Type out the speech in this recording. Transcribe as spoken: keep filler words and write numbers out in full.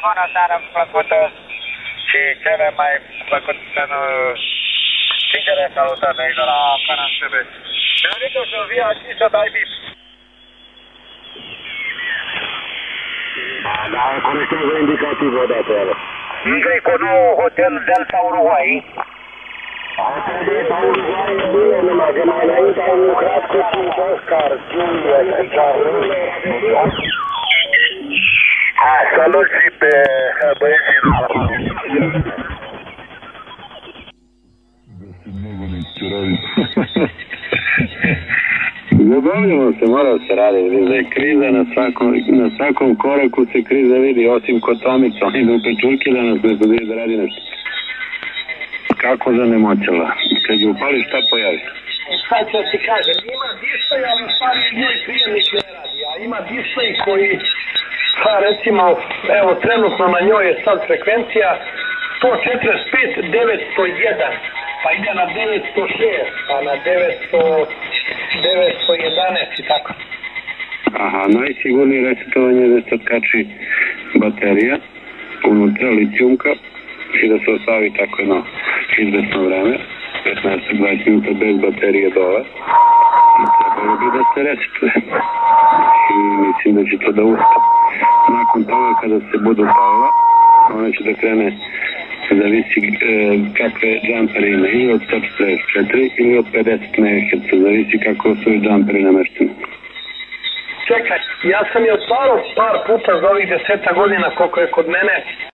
buona sera, placuto. Ci cere mai placuto tigere salutare dalla canastebe. Mi dico che via ci sta dai bip. Da, conectează indicativ odată. Indico nu Hotel Delta Uruguay. Hotel Delta Uruguay e bine, numai că mai înainte am lucrat cu cinci Oscar, Juliet, Charlie. Salut și pe băieții. Zabavljamo se, mora se radi, vidim da je kriza na svakom, na svakom koraku se kriza vidi, osim kod Tomica, oni idu pečurke da nas ne podije da radi nešto. Kako zanemoćala? Kad je upali šta pojavi? Sad ću ti kažem, ima display, ali u stvari njoj prijemnik ne radi, a ima display koji, pa recimo, evo trenutno na njoj je sad frekvencija sto četrdeset pet devetsto jedan, pa ide na devetsto šest, pa na devetsto, devetsto jedanaest i tako. Aha, najsigurnije resetovanje je da se kači baterija unutra, litijumka, i da se ostavi tako jedno izvesno vreme, petnaest do dvadeset minuta bez baterije dole, i trebalo bi da se resetuje. I mislim da će to da uspe. Nakon toga kada se budu upalila, ona će da krene, zavisi e, kakve džampere ima, ili od sto četrdeset četiri ili od pedeset megaherca, zavisi kako su i džamperi namešteni. Čekaj, ja sam je otvarao par puta za ovih deseta godina koliko je kod mene